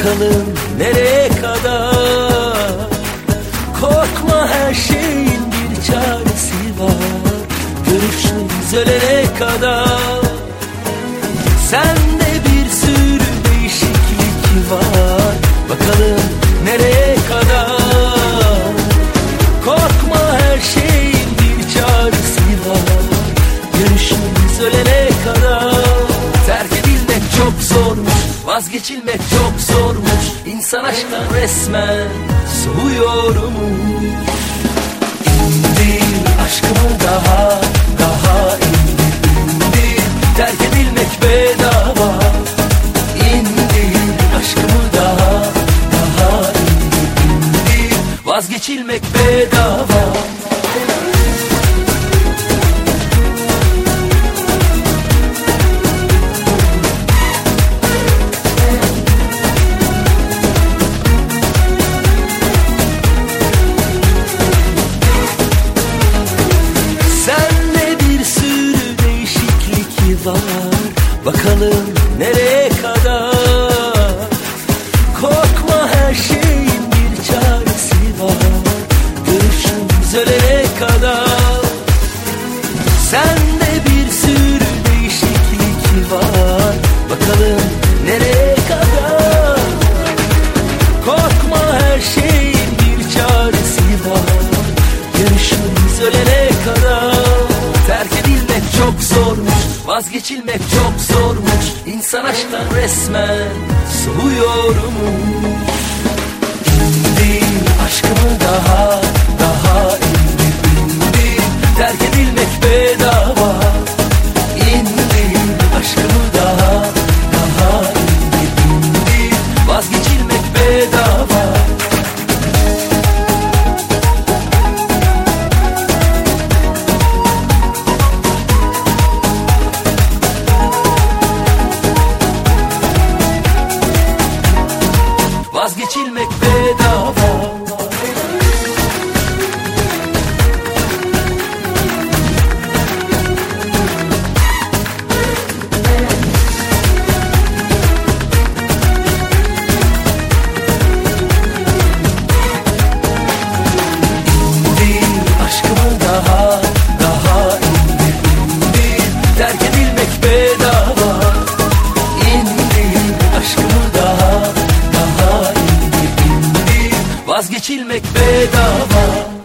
bakalım nereye kadar. Korkma, her şeyin bir çaresi var. Görüşürüz ölene kadar. Sende bir sürü değişiklik var. Bakalım nereye kadar. Korkma, her şeyin bir çaresi var. Görüşürüz ölene kadar. Terk edilmek çok zormuş, vazgeçilmek çok zormuş. İnsan aşktan resmen soğuyormuş. İndir aşkımı daha, daha indir. Terk edilmek bedava. İndir aşkımı daha, daha indir. Vazgeçilmek bedava. Bakalım nereye kadar. Korkma, her şeyin bir çaresi var. Görüşürüz ölene kadar. Sende bir sürü değişiklik var. Bakalım nereye kadar. Korkma, her şeyin bir çaresi var. Görüşürüz ölene kadar. Terk edilmek çok zormuş, vazgeçilmek çok zormuş. İnsan aşktan resmen soğuyormuş. İndir aşkımı daha, daha indir. Terk edilmek bedava. İndir aşkımı daha, daha indir. Vazgeçilmek bedava. Vazgeçilmek bedava. İndir aşkımı daha, daha indir. Terk edilmek bedava. İndir aşkımı daha, vazgeçilmek bedava.